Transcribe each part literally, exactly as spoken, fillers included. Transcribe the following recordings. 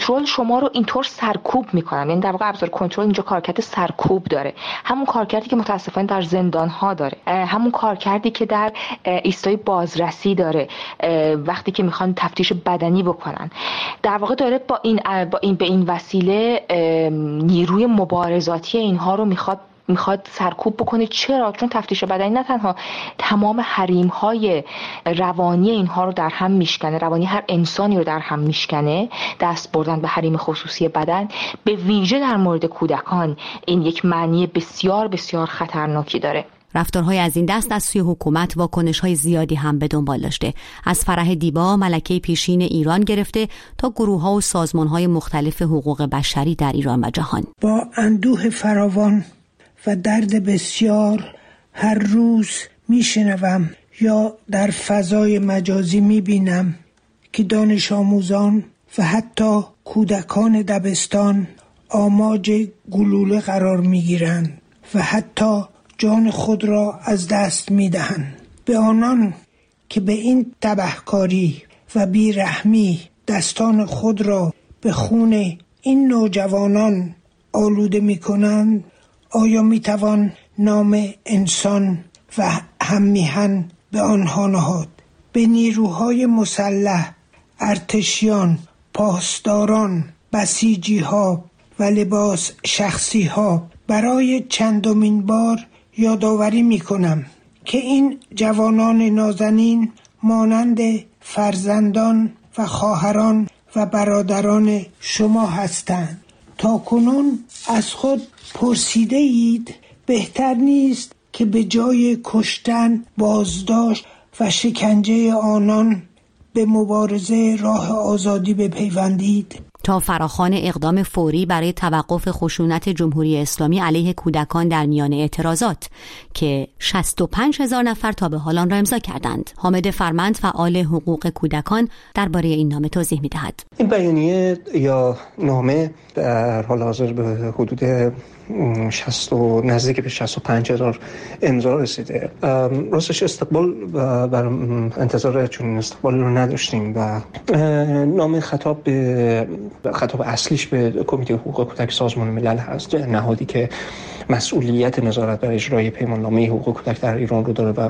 کنترل شما رو اینطور سرکوب میکنن. یعنی در واقع ابزار کنترل اینجا کارکرد سرکوب داره، همون کارکردی که متاسفانه در زندان ها داره، همون کارکردی که در ایستای بازرسی داره وقتی که میخوان تفتیش بدنی بکنن. در واقع داره با این با این به این وسیله نیروی مبارزاتی اینها رو میخواد میخواد سرکوب بکنه. چرا؟ چون تفتیش بدنی نه تنها تمام حریم‌های روانی اینها رو در هم میشکنه، روانی هر انسانی رو در هم میشکنه. دست بردن به حریم خصوصی بدن به ویژه در مورد کودکان این یک معنی بسیار بسیار خطرناکی داره. رفتارهای از این دست از سوی حکومت واکنش‌های زیادی هم به دنبال داشته، از فرح دیبا ملکه پیشین ایران گرفته تا گروه‌ها و سازمان‌های مختلف حقوق بشری در ایران و جهان. با اندوه فراوان و درد بسیار هر روز میشنوم یا در فضای مجازی میبینم که دانش آموزان و حتی کودکان دبستان آماج گلوله قرار میگیرند و حتی جان خود را از دست میدهند. به آنان که به این تبهکاری و بیرحمی دستان خود را به خون این نوجوانان آلوده میکنند، آیا میتوان نام انسان و هممیهن به آنها نهاد؟ به نیروهای مسلح، ارتشیان، پاسداران، بسیجی‌ها و لباس شخصی‌ها برای چندمین بار یادآوری میکنم که این جوانان نازنین مانند فرزندان و خواهران و برادران شما هستند. تا کنون از خود پرسیده اید بهتر نیست که به جای کشتن، بازداشت و شکنجه آنان به مبارزه راه آزادی بپیوندید؟ تا فراخوان اقدام فوری برای توقف خشونت جمهوری اسلامی علیه کودکان در میان اعتراضات که شصت و پنج هزار نفر تا به حال آن را امضا کردند. حامد فرمند فعال حقوق کودکان درباره این نامه توضیح می‌دهد. این بیانیه یا نامه در حال حاضر به حدود شصت و نزدیک به شصت و پنج هزار امضا رسیده. راستش استقبال بر انتظار چون استقبال رو نداشتیم و نامه خطاب به خطاب اصلیش به کمیته حقوق کودک سازمان ملل هست، نهادی که مسئولیت نظارت بر اجرای پیماننامه حقوق کودک در ایران رو داره و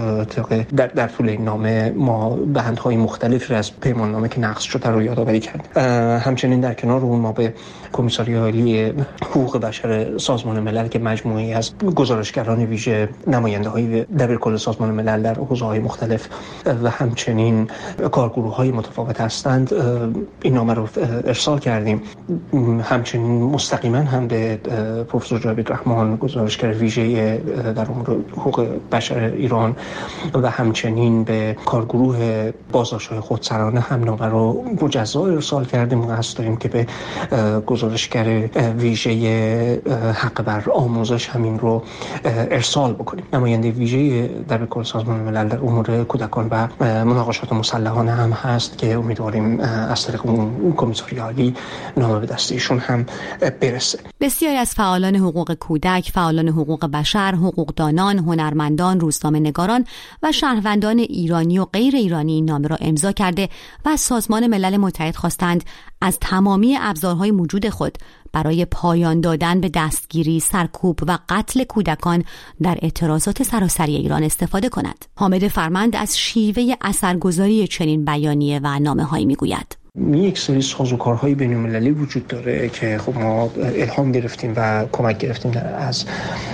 در در طول این نامه ما بندهای مختلفی از پیماننامه که نقض شده رو یادآوری کردیم. همچنین در کنار اون ما به کمیساری عالی حقوق بشر سازمان ملل که مجموعه‌ای از گزارشگران ویژه، نماینده‌های دبیرکل سازمان ملل در حوزه‌های مختلف و همچنین کارگروه‌های متفاوت هستند این نامه رو ارسال کردیم. همچنین مستقیما هم به پروفسور جاوید رحمان، گزارشگر ویژه در امور حقوق بشر ایران و همچنین به کارگروه بازداشت‌های خودسرانه هم نامه رو مجزا ارسال کردیم و قصد داریم که به گزارشگر ویژه حق بر آموزش همین رو ارسال بکنیم. نماینده ویژه در کل سازمان ملل در امور کودکان و مناقشات مسلحانه هم هست که امیدواریم از طریق اون کمیساری عالی نامه به دست ایشون هم برسه. بسیاری از فعالان حقوق کودک، فعالان حقوق بشر، حقوقدانان، هنرمندان، روزنامه‌نگاران و شهروندان ایرانی و غیر ایرانی این نامه را امضا کرده و از سازمان ملل متحد خواستند از تمامی ابزارهای موجود خود برای پایان دادن به دستگیری، سرکوب و قتل کودکان در اعتراضات سراسری ایران استفاده کند. حامد فرمند از شیوه اثرگذاری چنین بیانیه و نامه‌هایی میگوید. یک سری سازوکارهای بین‌المللی وجود داره که خب ما الهام گرفتیم و کمک گرفتیم از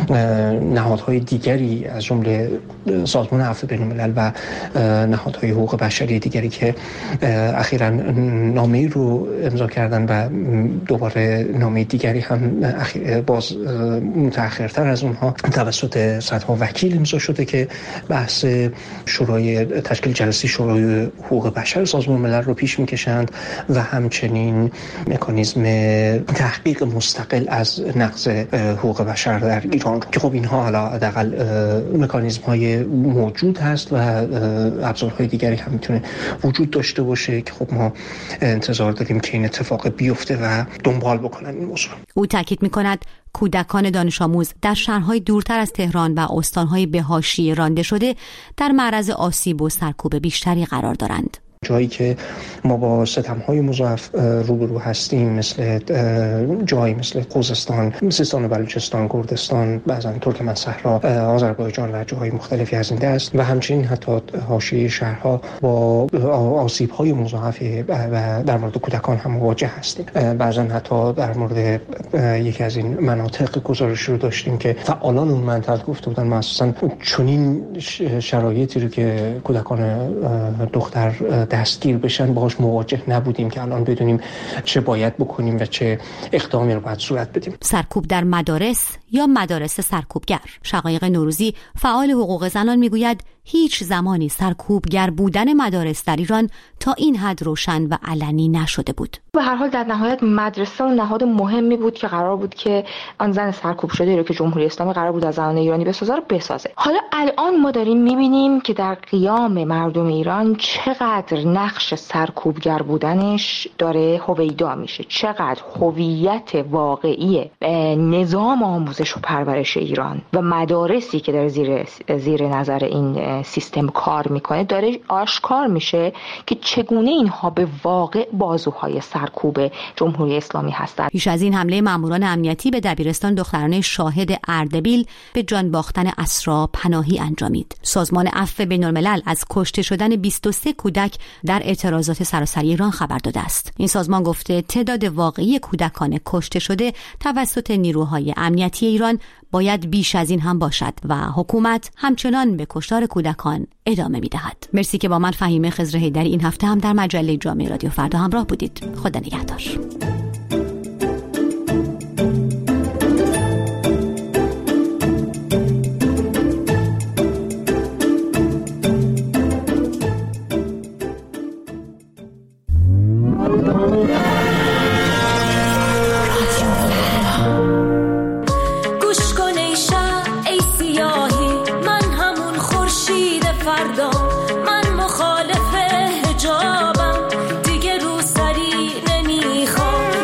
نهادهای دیگری از جمله سازمان عفو بین‌الملل و نهادهای حقوق بشری دیگری که اخیراً نامه‌ای رو امضا کردن و دوباره نامه دیگری هم باز متأخرتر از اونها توسط صدها وکیل امضا شده که بحث شورای تشکیل جلسه شورای حقوق بشر سازمان ملل رو پیش می‌کشند و همچنین مکانیزم تحقیق مستقل از نقض حقوق بشر در ایران که خب اینها حالا حداقل مکانیزم های موجود هست و ابزارهای دیگری هم میتونه وجود داشته باشه که خب ما انتظار داریم که این اتفاق بیفته و دنبال بکنن این موضوع. او تاکید میکند کودکان دانش آموز در شهرهای دورتر از تهران و استانهای به حاشیه رانده شده در معرض آسیب و سرکوب بیشتری قرار دارند. جایی که ما با ستم‌های مضاعف روبرو هستیم، مثل جایی مثل خوزستان، سیستان و بلوچستان، کردستان، بعضا ترکمن صحرا، آذربایجان و جاهای مختلفی از این دست و همچنین حتی حاشیه شهرها با آسیب‌های مضاعف و در مورد کودکان هم مواجه هستیم. بعضا حتی در مورد یکی از این مناطق گزارش رو داشتیم که فعالان اون منطقه گفته بودن ما اساساً چنین شرایطی رو که کودکان دختر دستگیر بشن باهاش مواجه نبودیم که الان بدونیم چه باید بکنیم و چه اقدامی رو باید صورت بدیم. سرکوب در مدارس یا مدارس سرکوبگر. شقایق نوروزی فعال حقوق زنان میگوید هیچ زمانی سرکوبگر بودن مدارس در ایران تا این حد روشن و علنی نشده بود. به هر حال در نهایت مدرسه اون نهاد مهمی بود که قرار بود که آن زن سرکوب شده رو که جمهوری اسلامی قرار بود از زنان ایرانی بسازه رو بسازه. حالا الان ما داریم میبینیم که در قیام مردم ایران چقدر نقش سرکوبگر بودنش داره هویدا میشه، چقدر هویت واقعی نظام آموزش و پرورش ایران و مدارسی که در زیر زیر نظر این سیستم کار میکنه داره آشکار میشه که چگونه اینها به واقع بازوهای سرکوب جمهوری اسلامی هستند. پیش از این حمله ماموران امنیتی به دبیرستان دخترانه شاهد اردبیل به جان باختن اسرا پناهی انجامید. سازمان عفو بین‌الملل از کشته شدن بیست و سه کودک در اعتراضات سراسری ایران خبر داده است. این سازمان گفته تعداد واقعی کودکان کشته شده توسط نیروهای امنیتی ایران باید بیش از این هم باشد و حکومت همچنان به کشتار کودکان ادامه می‌دهد. مرسی که با من فهیمه خضر حیدری این هفته هم در مجله جامعه رادیو فردا همراه بودید. خدا نگهدار. من مخالف حجابم دیگه رو سری نمیخوام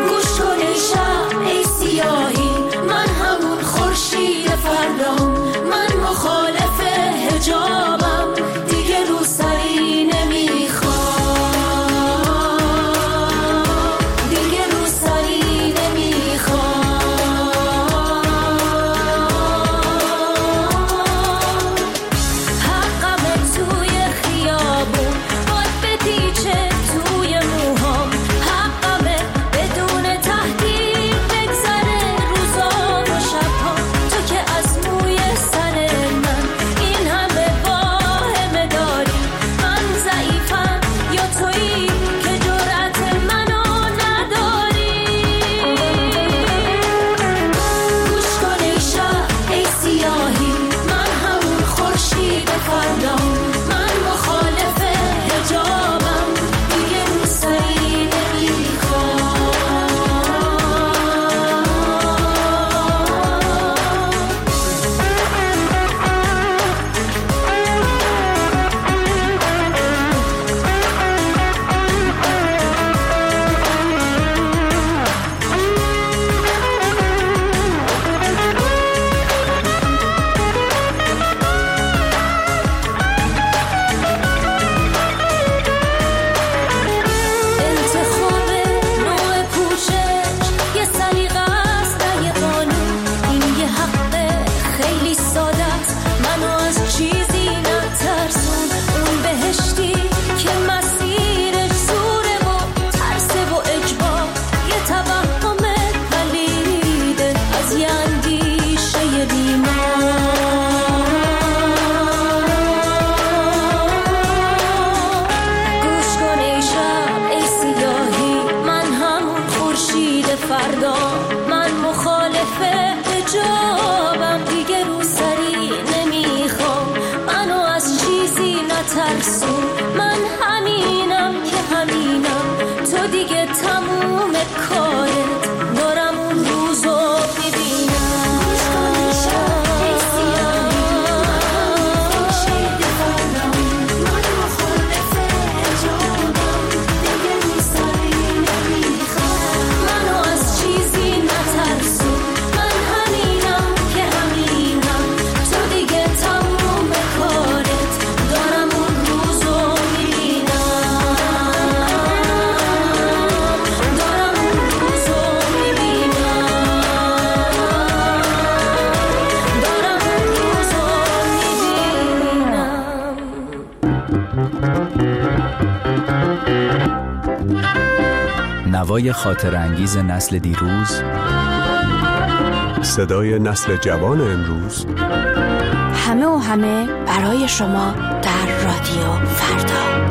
صدای خاطرانگیز نسل دیروز، صدای نسل جوان امروز، همه و همه برای شما در رادیو فردا.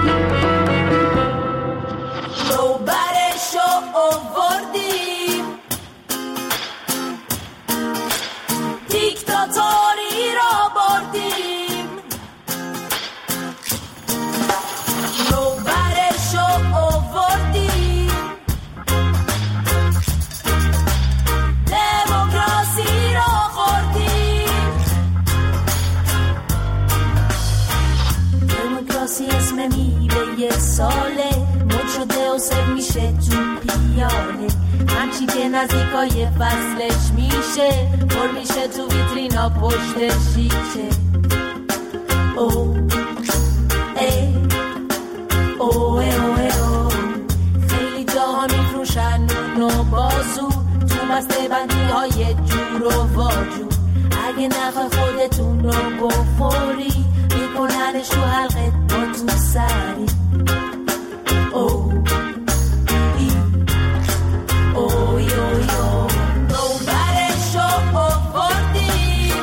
ساله مد شده و سر میشه تو پیاله، همچی که نزدیکای فصلش میشه پر میشه تو ویترینا پشت شیشه. او ای او ای او ای او خیلی جاها میفروشن نون و بازو تو بسته بندی های جور و واجور، اگه نخوای خودتون رو بخوری میکننش تو حلقت با تو سری. Oh, e, oh, yo, yo. Nobody show up for them.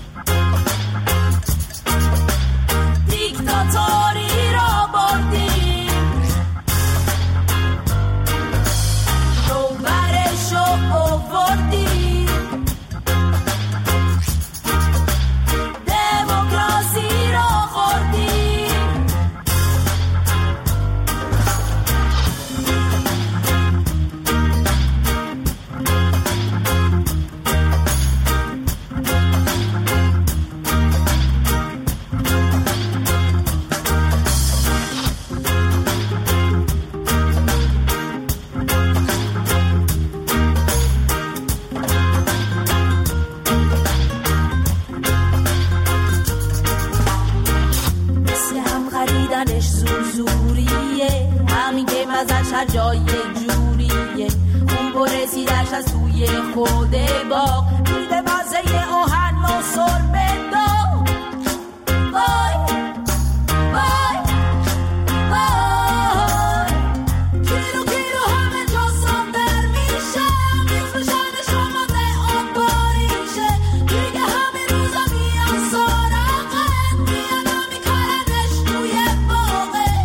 Diktatori ra bordیم. Nobody show up for them. Demokrasi ra خوردیم. جای جوریه اون برسیدش از توی خود باغ میده مزه آهن و سربه داغ. وای وای وای کیلو کیلو همه جا ساندر میشه میفروشن شما به آن باریشه دیگه همه روزا میان سارقت میان میکننش توی باغه.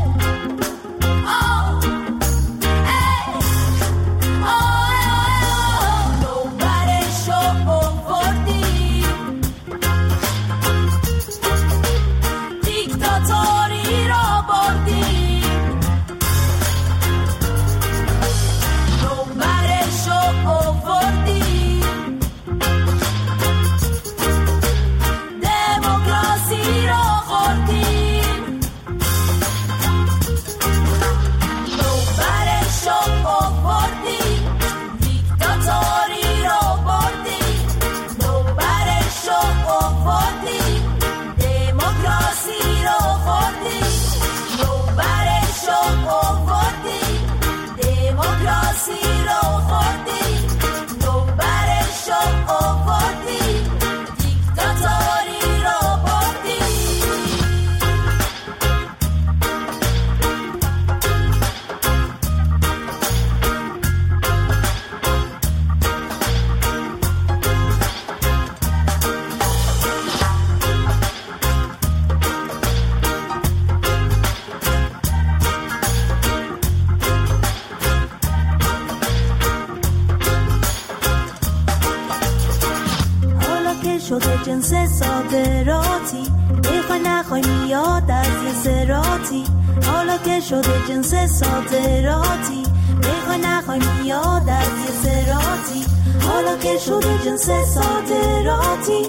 شده جنس صادراتی بخوای نخوای میاد از یه سراتی. حالا که شده جنس صادراتی بخوای نخوای میاد از یه سراتی. حالا که شده جنس صادراتی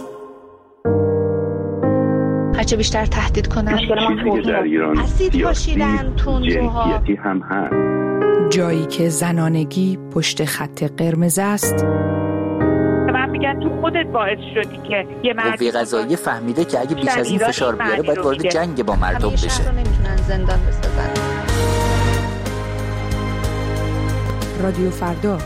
هرچه بیشتر تهدید کنن چیزی که در ایران اسید پاشیدن تندروها هم هست. جایی که زنانگی پشت خط قرمز است. من میگن تو خودت باعث شدی که یه مرد قوه قضاییه فهمیده که اگه بیش از این فشار بیاره باید وارد جنگ با مردم بشه. همیشه نمیتونن زندان بسازن. رادیو فردا